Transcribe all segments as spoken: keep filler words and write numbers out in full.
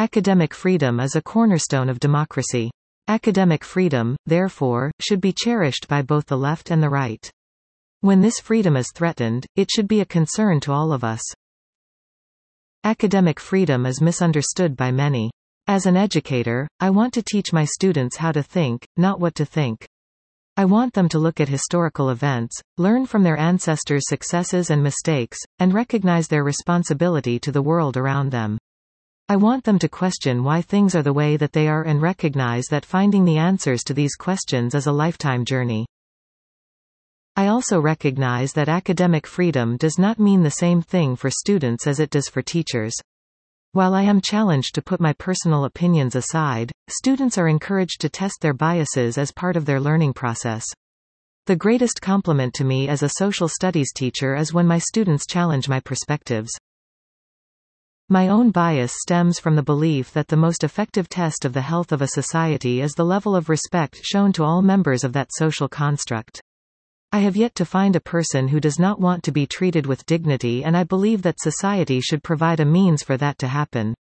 Academic freedom is a cornerstone of democracy. Academic freedom, therefore, should be cherished by both the left and the right. When this freedom is threatened, it should be a concern to all of us. Academic freedom is misunderstood by many. As an educator, I want to teach my students how to think, not what to think. I want them to look at historical events, learn from their ancestors' successes and mistakes, and recognize their responsibility to the world around them. I want them to question why things are the way that they are and recognize that finding the answers to these questions is a lifetime journey. I also recognize that academic freedom does not mean the same thing for students as it does for teachers. While I am challenged to put my personal opinions aside, students are encouraged to test their biases as part of their learning process. The greatest compliment to me as a social studies teacher is when my students challenge my perspectives. My own bias stems from the belief that the most effective test of the health of a society is the level of respect shown to all members of that social construct. I have yet to find a person who does not want to be treated with dignity, and I believe that society should provide a means for that to happen.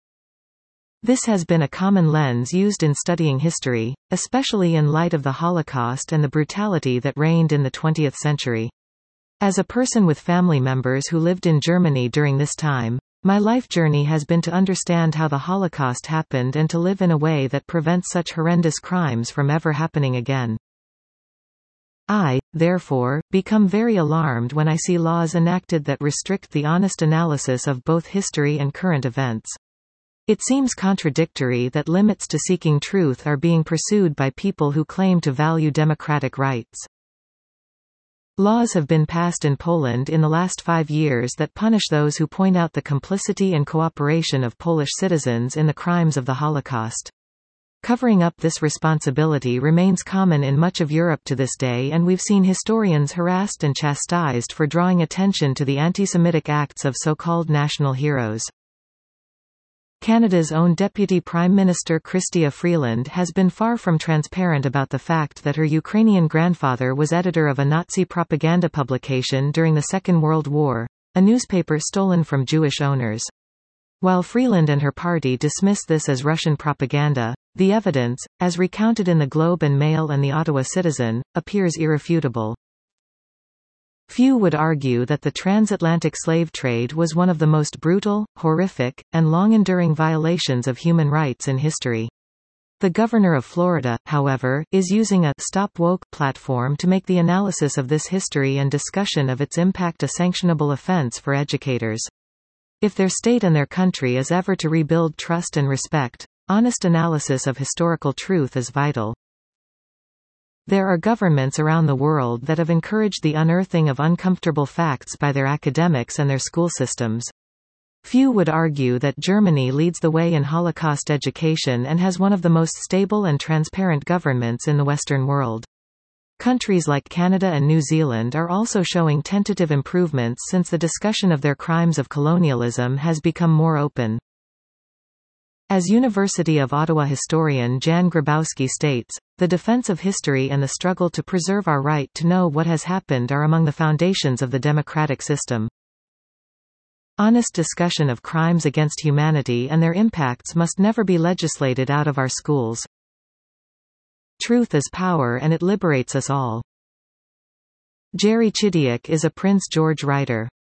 This has been a common lens used in studying history, especially in light of the Holocaust and the brutality that reigned in the twentieth century. As a person with family members who lived in Germany during this time, my life journey has been to understand how the Holocaust happened and to live in a way that prevents such horrendous crimes from ever happening again. I, therefore, become very alarmed when I see laws enacted that restrict the honest analysis of both history and current events. It seems contradictory that limits to seeking truth are being pursued by people who claim to value democratic rights. Laws have been passed in Poland in the last five years that punish those who point out the complicity and cooperation of Polish citizens in the crimes of the Holocaust. Covering up this responsibility remains common in much of Europe to this day, and we've seen historians harassed and chastised for drawing attention to the anti-Semitic acts of so-called national heroes. Canada's own Deputy Prime Minister Chrystia Freeland has been far from transparent about the fact that her Ukrainian grandfather was editor of a Nazi propaganda publication during the Second World War, a newspaper stolen from Jewish owners. While Freeland and her party dismiss this as Russian propaganda, the evidence, as recounted in the Globe and Mail and the Ottawa Citizen, appears irrefutable. Few would argue that the transatlantic slave trade was one of the most brutal, horrific, and long-enduring violations of human rights in history. The governor of Florida, however, is using a Stop Woke platform to make the analysis of this history and discussion of its impact a sanctionable offense for educators. If their state and their country is ever to rebuild trust and respect, honest analysis of historical truth is vital. There are governments around the world that have encouraged the unearthing of uncomfortable facts by their academics and their school systems. Few would argue that Germany leads the way in Holocaust education and has one of the most stable and transparent governments in the Western world. Countries like Canada and New Zealand are also showing tentative improvements since the discussion of their crimes of colonialism has become more open. As University of Ottawa historian Jan Grabowski states, the defense of history and the struggle to preserve our right to know what has happened are among the foundations of the democratic system. Honest discussion of crimes against humanity and their impacts must never be legislated out of our schools. Truth is power, and it liberates us all. Jerry Chidiac is a Prince George writer.